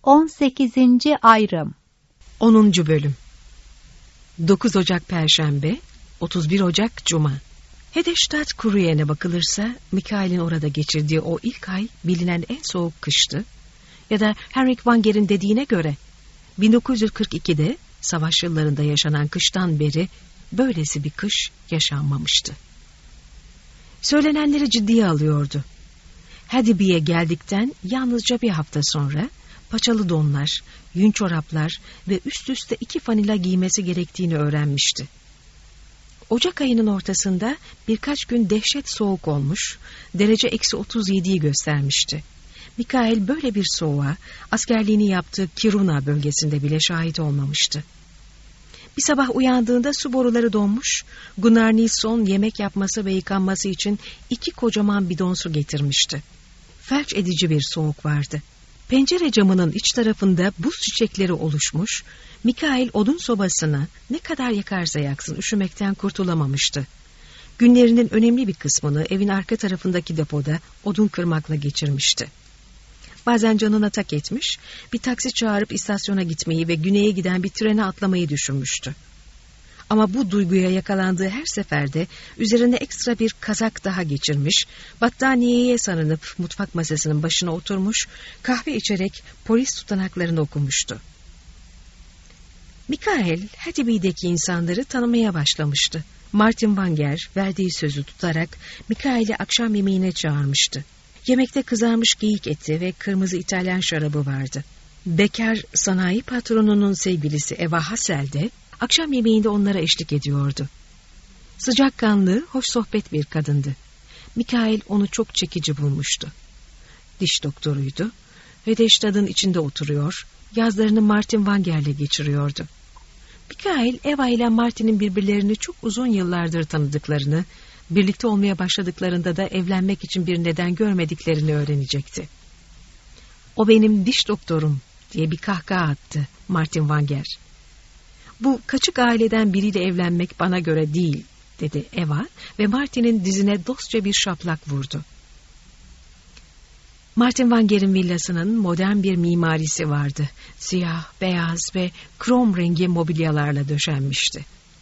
18. Ayrım 10. Bölüm 9 Ocak Perşembe, 31 Ocak Cuma. Hedestedt Kuruyen'e bakılırsa, Mikail'in orada geçirdiği o ilk ay bilinen en soğuk kıştı. Ya da Henrik Wanger'in dediğine göre 1942'de savaş yıllarında yaşanan kıştan beri böylesi bir kış yaşanmamıştı. Söylenenleri ciddiye alıyordu. Hadibi'ye geldikten yalnızca bir hafta sonra paçalı donlar, yün çoraplar ve üst üste 2 fanila giymesi gerektiğini öğrenmişti. Ocak ayının ortasında birkaç gün dehşet soğuk olmuş, derece -37'yi göstermişti. Mikail böyle bir soğuğa askerliğini yaptığı Kiruna bölgesinde bile şahit olmamıştı. Bir sabah uyandığında su boruları donmuş, Gunnar Nilsson yemek yapması ve yıkanması için 2 kocaman bidon su getirmişti. Felç edici bir soğuk vardı. Pencere camının iç tarafında buz çiçekleri oluşmuş, Mikail odun sobasını ne kadar yakarsa yaksın üşümekten kurtulamamıştı. Günlerinin önemli bir kısmını evin arka tarafındaki depoda odun kırmakla geçirmişti. Bazen canına tak etmiş, bir taksi çağırıp istasyona gitmeyi ve güneye giden bir trene atlamayı düşünmüştü. Ama bu duyguya yakalandığı her seferde üzerine ekstra bir kazak daha geçirmiş, battaniyeye sarınıp mutfak masasının başına oturmuş, kahve içerek polis tutanaklarını okumuştu. Mikail, Hadibi'deki insanları tanımaya başlamıştı. Martin Wanger verdiği sözü tutarak Mikail'i akşam yemeğine çağırmıştı. Yemekte kızarmış geyik eti ve kırmızı İtalyan şarabı vardı. Bekar sanayi patronunun sevgilisi Eva Hassel de akşam yemeğinde onlara eşlik ediyordu. Sıcakkanlı, hoş sohbet bir kadındı. Mikail onu çok çekici bulmuştu. Diş doktoruydu. Hedestedt'in içinde oturuyor, yazlarını Martin Wanger'le geçiriyordu. Mikail, Eva ile Martin'in birbirlerini çok uzun yıllardır tanıdıklarını, birlikte olmaya başladıklarında da evlenmek için bir neden görmediklerini öğrenecekti. "O benim diş doktorum," diye bir kahkaha attı Martin Wanger. "Bu kaçık aileden biriyle evlenmek bana göre değil," dedi Eva ve Martin'in dizine dostça bir şaplak vurdu. Martin Wanger'in villasının modern bir mimarisi vardı. Siyah, beyaz ve krom rengi mobilyalarla döşenmişti.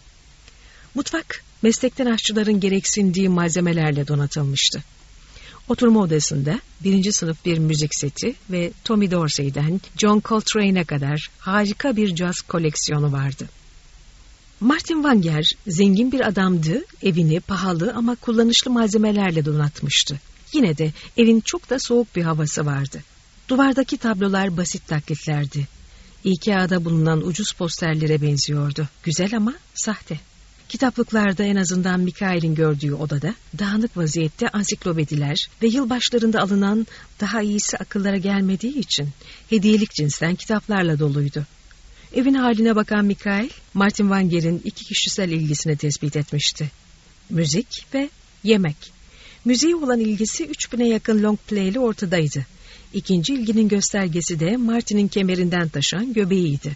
Mutfak, meslekten aşçıların gereksindiği malzemelerle donatılmıştı. Oturma odasında 1. sınıf bir müzik seti ve Tommy Dorsey'den John Coltrane'e kadar harika bir caz koleksiyonu vardı. Martin Wanger zengin bir adamdı, evini pahalı ama kullanışlı malzemelerle donatmıştı. Yine de evin çok da soğuk bir havası vardı. Duvardaki tablolar basit taklitlerdi. IKEA'da bulunan ucuz posterlere benziyordu. Güzel ama sahte. Kitaplıklarda, en azından Mikail'in gördüğü odada, dağınık vaziyette ansiklopediler ve yılbaşlarında alınan daha iyisi akıllara gelmediği için hediyelik cinsten kitaplarla doluydu. Evin haline bakan Mikail, Martin Wanger'in 2 kişisel ilgisini tespit etmişti. Müzik ve yemek. Müziğe olan ilgisi 3000'e yakın long play'li ortadaydı. İkinci ilginin göstergesi de Martin'in kemerinden taşan göbeğiydi.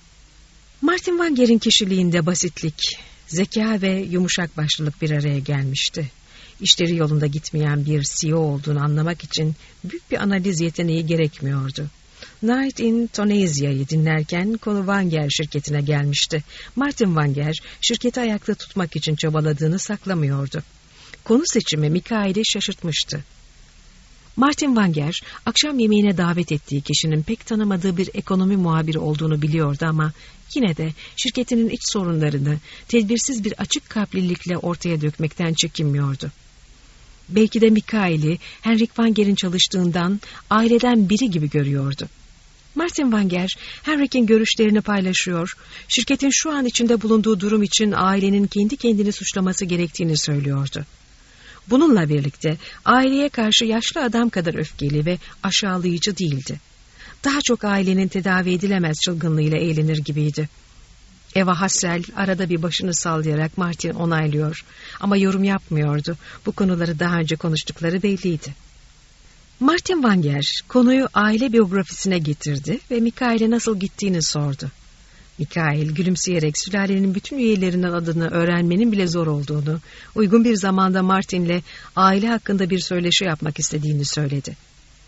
Martin Wanger'in kişiliğinde basitlik, zeka ve yumuşak başlılık bir araya gelmişti. İşleri yolunda gitmeyen bir CEO olduğunu anlamak için büyük bir analiz yeteneği gerekmiyordu. Night in Tunisia'yı dinlerken konu Wanger şirketine gelmişti. Martin Wanger şirketi ayakta tutmak için çabaladığını saklamıyordu. Konu seçimi Mikail'i şaşırtmıştı. Martin Wanger, akşam yemeğine davet ettiği kişinin pek tanımadığı bir ekonomi muhabiri olduğunu biliyordu ama yine de şirketinin iç sorunlarını tedbirsiz bir açık kalplilikle ortaya dökmekten çekinmiyordu. Belki de Mikail'i Henrik Wanger'in çalıştığından, aileden biri gibi görüyordu. Martin Wanger, Henrik'in görüşlerini paylaşıyor, şirketin şu an içinde bulunduğu durum için ailenin kendi kendini suçlaması gerektiğini söylüyordu. Bununla birlikte aileye karşı yaşlı adam kadar öfkeli ve aşağılayıcı değildi. Daha çok ailenin tedavi edilemez çılgınlığıyla eğlenir gibiydi. Eva Hassel arada bir başını sallayarak Martin onaylıyor ama yorum yapmıyordu. Bu konuları daha önce konuştukları belliydi. Martin Wanger konuyu aile biyografisine getirdi ve Mikail'e nasıl gittiğini sordu. Mikail gülümseyerek sülalenin bütün üyelerinin adını öğrenmenin bile zor olduğunu, uygun bir zamanda Martin'le aile hakkında bir söyleşi yapmak istediğini söyledi.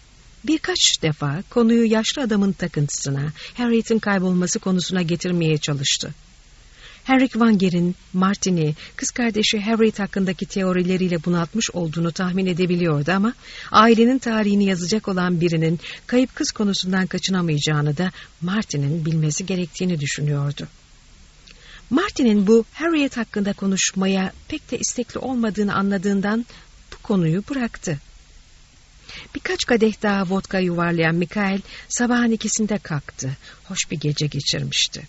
Birkaç defa konuyu yaşlı adamın takıntısına, Harriet'in kaybolması konusuna getirmeye çalıştı. Henrik Wanger'in Martin'i, kız kardeşi Harriet hakkındaki teorileriyle bunaltmış olduğunu tahmin edebiliyordu ama ailenin tarihini yazacak olan birinin kayıp kız konusundan kaçınamayacağını da Martin'in bilmesi gerektiğini düşünüyordu. Martin'in bu Harriet hakkında konuşmaya pek de istekli olmadığını anladığından bu konuyu bıraktı. Birkaç kadeh daha vodka yuvarlayan Mikael sabahın 2'sinde kalktı. Hoş bir gece geçirmişti.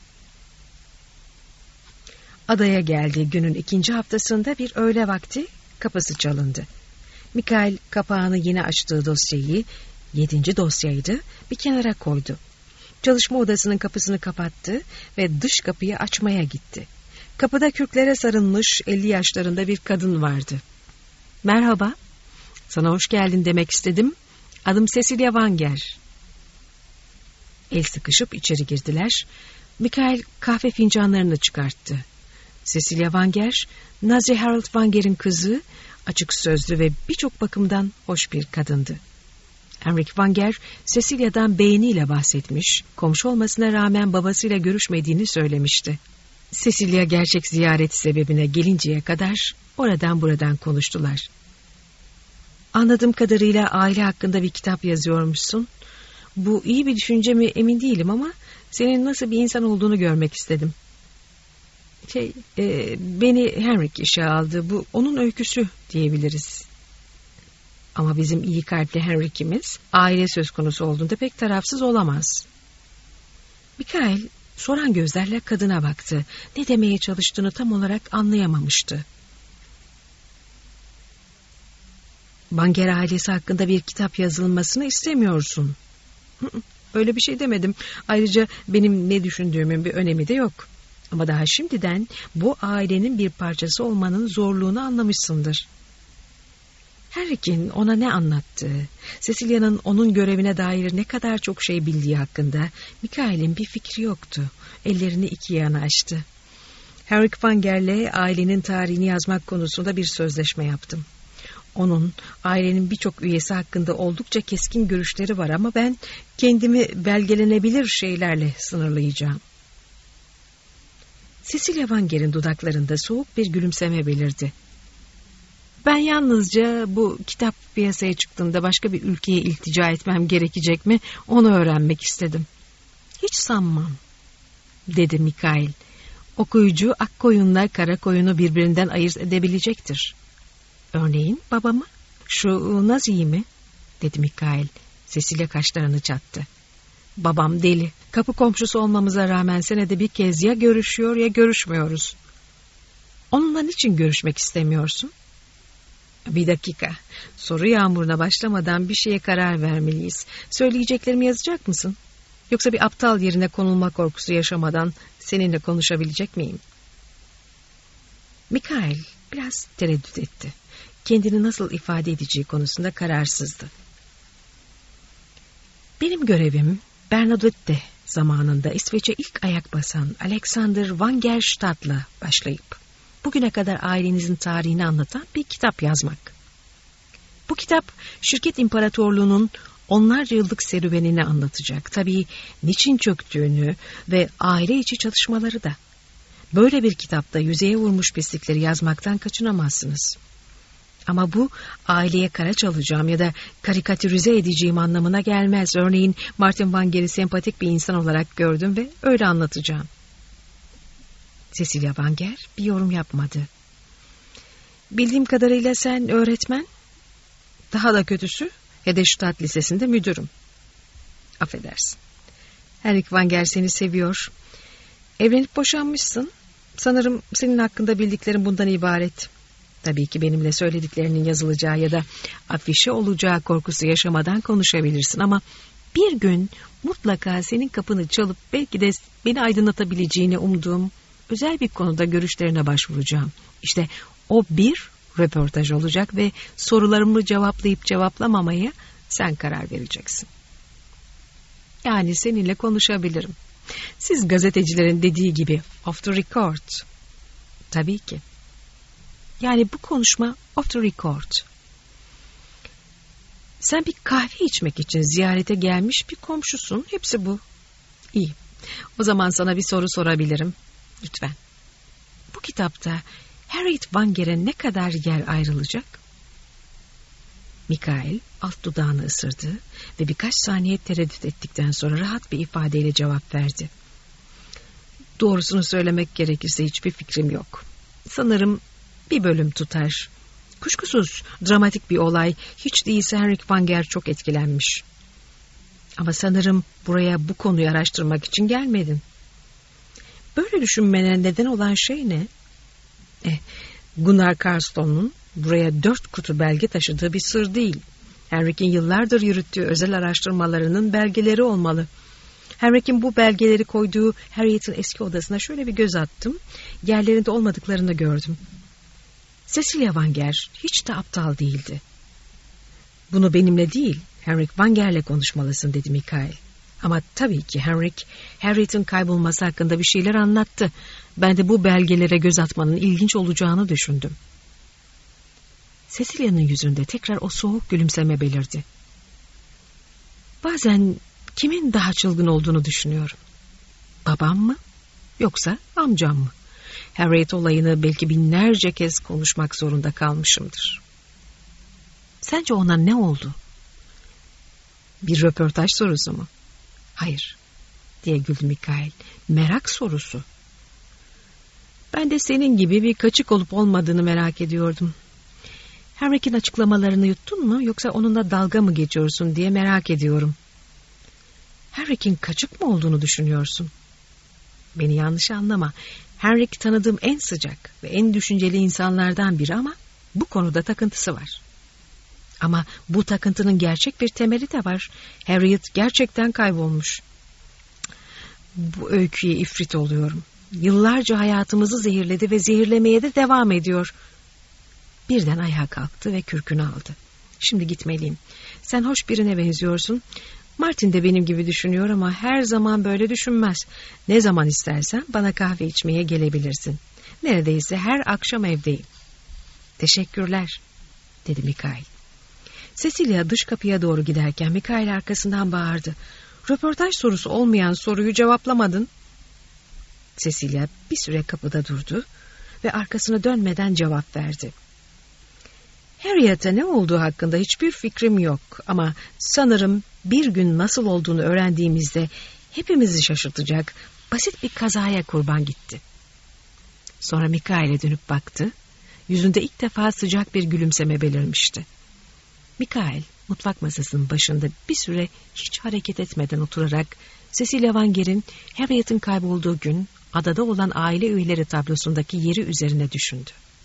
Adaya geldiği günün 2. haftasında bir öğle vakti kapısı çalındı. Mikael kapağını yeni açtığı dosyayı, 7. dosyaydı, bir kenara koydu. Çalışma odasının kapısını kapattı ve dış kapıyı açmaya gitti. Kapıda kürklere sarılmış 50 yaşlarında bir kadın vardı. "Merhaba, sana hoş geldin demek istedim. Adım Cecilia Wanger." El sıkışıp içeri girdiler. Mikael kahve fincanlarını çıkarttı. Cecilia Wanger, Nazi Harold Wanger'in kızı, açık sözlü ve birçok bakımdan hoş bir kadındı. Henrik Wanger, Cecilia'dan beğeniyle bahsetmiş, komşu olmasına rağmen babasıyla görüşmediğini söylemişti. Cecilia gerçek ziyaret sebebine gelinceye kadar oradan buradan konuştular. "Anladığım kadarıyla aile hakkında bir kitap yazıyormuşsun. Bu iyi bir düşünce mi emin değilim ama senin nasıl bir insan olduğunu görmek istedim." Beni Henrik işe aldı. Bu onun öyküsü diyebiliriz. Ama bizim iyi kalpli Henrik'imiz aile söz konusu olduğunda pek tarafsız olamaz. Mikael soran gözlerle kadına baktı. Ne demeye çalıştığını tam olarak anlayamamıştı. "Wanger ailesi hakkında bir kitap yazılmasını istemiyorsun." "Öyle bir şey demedim. Ayrıca benim ne düşündüğümün bir önemi de yok. Ama daha şimdiden bu ailenin bir parçası olmanın zorluğunu anlamışsındır." Henrik'in ona ne anlattığı, Cecilia'nın onun görevine dair ne kadar çok şey bildiği hakkında Mikael'in bir fikri yoktu. Ellerini iki yana açtı. "Henrik Wanger'le ailenin tarihini yazmak konusunda bir sözleşme yaptım. Onun ailenin birçok üyesi hakkında oldukça keskin görüşleri var ama ben kendimi belgelenebilir şeylerle sınırlayacağım." Cecilia Wanger'in dudaklarında soğuk bir gülümseme belirdi. "Ben yalnızca bu kitap piyasaya çıktığında başka bir ülkeye iltica etmem gerekecek mi onu öğrenmek istedim." "Hiç sanmam," dedi Mikael. "Okuyucu ak koyunla kara koyunu birbirinden ayırt edebilecektir." "Örneğin babamı, şu Nazi'yi mi?" dedi Mikael. Cecilia kaşlarını çattı. "Babam deli. Kapı komşusu olmamıza rağmen senede bir kez ya görüşüyor ya görüşmüyoruz." "Onunla niçin görüşmek istemiyorsun?" "Bir dakika. Soru yağmuruna başlamadan bir şeye karar vermeliyiz. Söyleyeceklerimi yazacak mısın? Yoksa bir aptal yerine konulma korkusu yaşamadan seninle konuşabilecek miyim?" Mikael biraz tereddüt etti. Kendini nasıl ifade edeceği konusunda kararsızdı. "Benim görevim Bernadotte zamanında İsveç'e ilk ayak basan Alexander Wangerstadt'la başlayıp bugüne kadar ailenizin tarihini anlatan bir kitap yazmak. Bu kitap şirket imparatorluğunun onlarca yıllık serüvenini anlatacak. Tabii niçin çöktüğünü ve aile içi çatışmaları da. Böyle bir kitapta yüzeye vurmuş pislikleri yazmaktan kaçınamazsınız. Ama bu aileye kara çalacağım ya da karikatürize edeceğim anlamına gelmez. Örneğin Martin Wanger'i sempatik bir insan olarak gördüm ve öyle anlatacağım." Cecilia Wanger bir yorum yapmadı. "Bildiğim kadarıyla sen öğretmen, daha da kötüsü Hedestad Lisesi'nde müdürüm." "Affedersin. Henrik Wanger seni seviyor. Evlenip boşanmışsın. Sanırım senin hakkında bildiklerim bundan ibaret. Tabii ki benimle söylediklerinin yazılacağı ya da afişe olacağı korkusu yaşamadan konuşabilirsin ama bir gün mutlaka senin kapını çalıp belki de beni aydınlatabileceğini umduğum özel bir konuda görüşlerine başvuracağım. İşte o bir röportaj olacak ve sorularımı cevaplayıp cevaplamamaya sen karar vereceksin. Yani seninle konuşabilirim. Siz gazetecilerin dediği gibi off the record." "Tabii ki. Yani bu konuşma off the record." Sen bir kahve içmek için ziyarete gelmiş bir komşusun. Hepsi bu. İyi. O zaman sana bir soru sorabilirim. Lütfen. Bu kitapta Harriet Wanger'e ne kadar yer ayrılacak? Mikael alt dudağını ısırdı ve birkaç saniye tereddüt ettikten sonra rahat bir ifadeyle cevap verdi. Doğrusunu söylemek gerekirse hiçbir fikrim yok. Sanırım bir bölüm tutar. Kuşkusuz dramatik bir olay, hiç değilse Henrik Wanger çok etkilenmiş. Ama sanırım buraya bu konuyu araştırmak için gelmedin. Böyle düşünmene neden olan şey ne? Gunnar Carlston'un buraya 4 kutu belge taşıdığı bir sır değil. Henrik'in yıllardır yürüttüğü özel araştırmalarının belgeleri olmalı. Henrik'in bu belgeleri koyduğu Harriet'in eski odasına şöyle bir göz attım. Yerlerinde olmadıklarını gördüm. Cecilia Wanger hiç de aptal değildi. Bunu benimle değil, Henrik Wanger'le konuşmalısın dedi Mikael. Ama tabii ki Henrik, Harriet'in kaybolması hakkında bir şeyler anlattı. Ben de bu belgelere göz atmanın ilginç olacağını düşündüm. Cecilia'nın yüzünde tekrar o soğuk gülümseme belirdi. Bazen kimin daha çılgın olduğunu düşünüyorum. Babam mı? Yoksa amcam mı? Harriet olayını belki binlerce kez konuşmak zorunda kalmışımdır. Sence ona ne oldu? Bir röportaj sorusu mu? Hayır, diye güldü Mikael. Merak sorusu. Ben de senin gibi bir kaçık olup olmadığını merak ediyordum. Henrik'in açıklamalarını yuttun mu, yoksa onunla dalga mı geçiyorsun diye merak ediyorum. Henrik'in kaçık mı olduğunu düşünüyorsun? Beni yanlış anlama. Henrik tanıdığım en sıcak ve en düşünceli insanlardan biri ama bu konuda takıntısı var. Ama bu takıntının gerçek bir temeli de var. Harriet gerçekten kaybolmuş. Bu öyküye ifrit oluyorum. Yıllarca hayatımızı zehirledi ve zehirlemeye de devam ediyor. Birden ayağa kalktı ve kürkünü aldı. Şimdi gitmeliyim. Sen hoş birine benziyorsun. Martin de benim gibi düşünüyor ama her zaman böyle düşünmez. Ne zaman istersen bana kahve içmeye gelebilirsin. Neredeyse her akşam evdeyim. Teşekkürler, dedi Mikael. Cecilia dış kapıya doğru giderken Mikael arkasından bağırdı. Röportaj sorusu olmayan soruyu cevaplamadın. Cecilia bir süre kapıda durdu ve arkasını dönmeden cevap verdi. Harriet'e ne olduğu hakkında hiçbir fikrim yok ama sanırım bir gün nasıl olduğunu öğrendiğimizde hepimizi şaşırtacak basit bir kazaya kurban gitti. Sonra Mikael'e dönüp baktı. Yüzünde ilk defa sıcak bir gülümseme belirmişti. Mikael mutfak masasının başında bir süre hiç hareket etmeden oturarak Cecilia Wanger'in Harriet'in kaybolduğu gün adada olan aile üyeleri tablosundaki yeri üzerine düşündü.